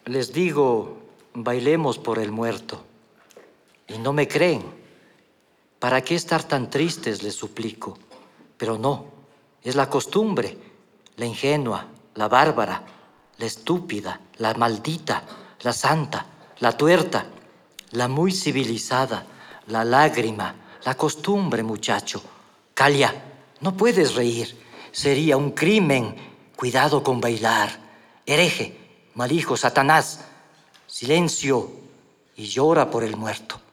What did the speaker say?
Les digo, bailemos por el muerto. Y no me creen. ¿Para qué estar tan tristes, les suplico? Pero no, es la costumbre, la ingenua, la bárbara, la estúpida, la maldita, la santa, la tuerta, la muy civilizada, la lágrima, la costumbre, muchacho. Calla, no puedes reír. Sería un crimen. Cuidado con bailar. Hereje, mal hijo, Satanás. Silencio y llora por el muerto.